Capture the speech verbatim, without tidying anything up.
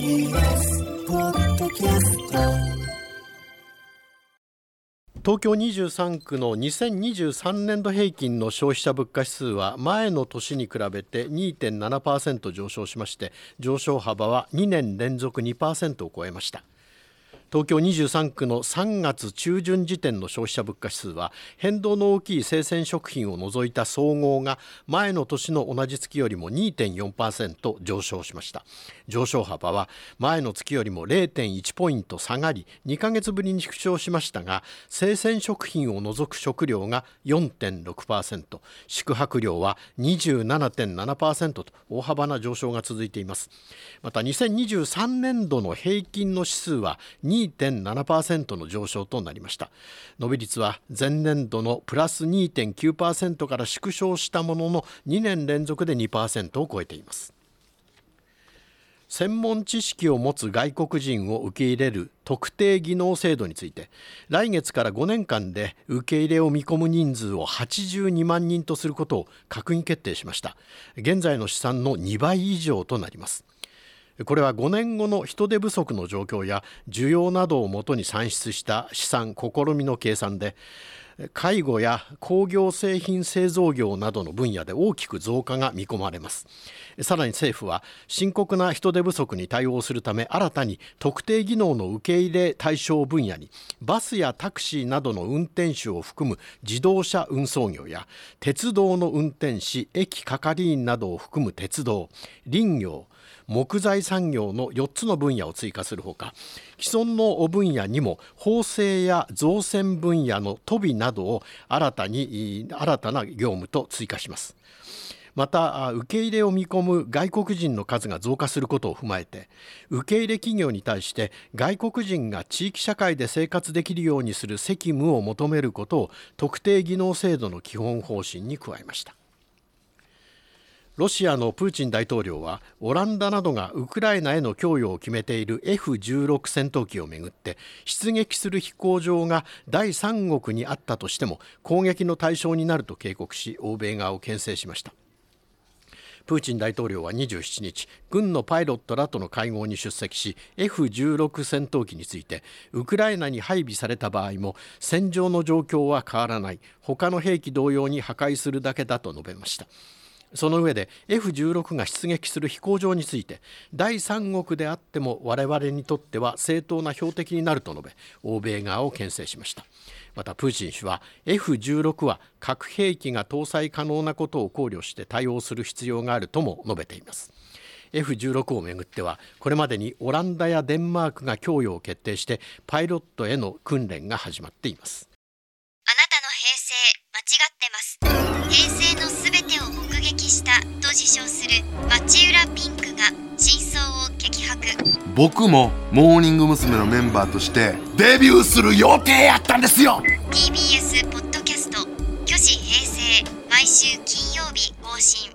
ーエス ポッドキャスト。 東京にじゅうさんくのにせんにじゅうさんねん度平均の消費者物価指数は前の年に比べて にてんななパーセント 上昇しまして、上昇幅はにねん連続 にパーセント を超えました。東京にじゅうさんくのさんがつ中旬時点の消費者物価指数は変動の大きい生鮮食品を除いた総合が前の年の同じ月よりも にてんよんパーセント 上昇しました。上昇幅は前の月よりも れいてんいち ポイント下がりにかげつぶりに縮小しましたが、生鮮食品を除く食料が よんてんろくパーセント、 宿泊料は にじゅうななてんななパーセント と大幅な上昇が続いています。またにせんにじゅうさんねん度の平均の指数は にてんななパーセント の上昇となりました。伸び率は前年度のプラス にてんきゅうパーセント から縮小したもののにねん連続で にパーセント を超えています。専門知識を持つ外国人を受け入れる特定技能制度について、来月からごねんかんで受け入れを見込む人数をはちじゅうにまんにんとすることを閣議決定しました。現在の試算のにばい以上となります。これはごねんごの人手不足の状況や需要などをもとに算出した試算試みの計算で、介護や工業製品製造業などの分野で大きく増加が見込まれます。さらに政府は深刻な人手不足に対応するため、新たに特定技能の受け入れ対象分野にバスやタクシーなどの運転手を含む自動車運送業や鉄道の運転士、駅係員などを含む鉄道、林業、木材産業のよっつの分野を追加するほか、既存の分野にも縫製や造船分野のトビなどを新たに新たな業務と追加します。また受け入れを見込む外国人の数が増加することを踏まえて、受け入れ企業に対して外国人が地域社会で生活できるようにする責務を求めることを特定技能制度の基本方針に加えました。ロシアのプーチン大統領はオランダなどがウクライナへの供与を決めている エフじゅうろく 戦闘機をめぐって、出撃する飛行場が第三国にあったとしても攻撃の対象になると警告し、欧米側を牽制しました。プーチン大統領はにじゅうしちにち、軍のパイロットらとの会合に出席し、 エフじゅうろく 戦闘機についてウクライナに配備された場合も戦場の状況は変わらない、他の兵器同様に破壊するだけだと述べました。その上で エフじゅうろく が出撃する飛行場について、第三国であっても我々にとっては正当な標的になると述べ、欧米側を牽制しました。またプーチン氏は エフじゅうろく は核兵器が搭載可能なことを考慮して対応する必要があるとも述べています。 エフじゅうろく をめぐってはこれまでにオランダやデンマークが供与を決定してパイロットへの訓練が始まっています。 あなたの平成間違ってます。平成のすべてを目撃したと自称する町浦ピンクが真相を激白。 僕もモーニング娘。のメンバーとしてデビューする予定やったんですよ。 ティービーエス ポッドキャスト、虚子平成、毎週金曜日更新。